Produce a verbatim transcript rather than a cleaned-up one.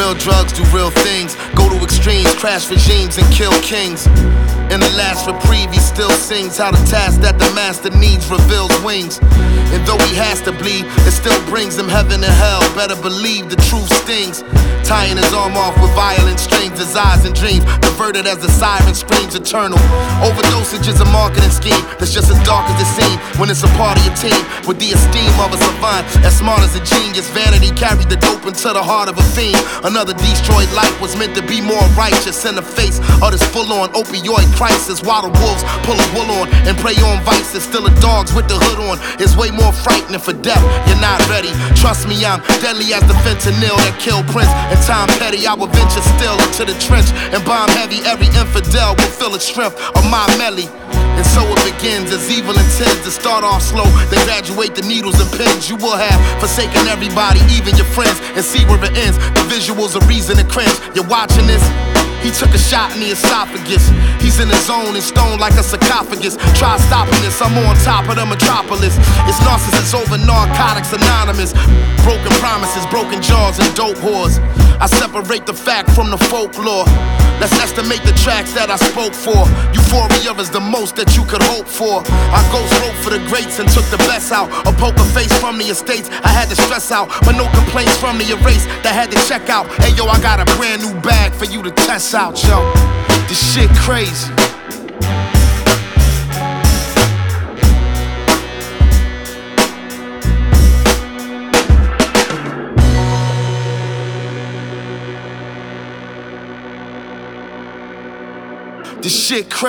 Real drugs do real things, go to extremes, crash regimes and kill kings. In the last reprieve, he still sings how the task that the master needs reveals wings. And though he has to bleed, it still brings him heaven and hell. Better believe the truth stings. Tying his arm off with violent strings, his eyes and dreams diverted as the siren screams eternal. Overdosage is a marketing scheme that's just as dark as it seems when it's a part of your team. With the esteem of a savant, as smart as a genius, vanity carried the dope into the heart of a fiend. Another destroyed life was meant to be more righteous in the face of this full-on opioid crisis. While the wolves pull a wool on and prey on vices, still the dogs with the hood on is way more frightening for death. You're not ready. Trust me, I'm deadly as the fentanyl that killed Prince. And Tom Petty, I will venture still into the trench and bomb heavy. Every infidel will feel the strength of my melly. And so it begins as evil intends to start off slow, then graduate the needles and pins. You will have forsaken everybody, even your friends, and see where it ends. The visuals are reason to cringe. You're watching this? He took a shot in the esophagus. He's in the zone and stoned like a sarcophagus. Try stopping this, I'm on top of the metropolis. It's narcissists over narcotics anonymous. Broken promises, broken jaws, and dope whores. I separate the fact from the folklore. Let's estimate the tracks that I spoke for. Euphoria is the most that you could hope for. I ghost wrote for the greats and took the best out. A poker face from the estates, I had to stress out. But no complaints from the erase that had to check out. Hey yo, I got a brand new bag for you to test out, yo. This shit crazy. This shit crazy.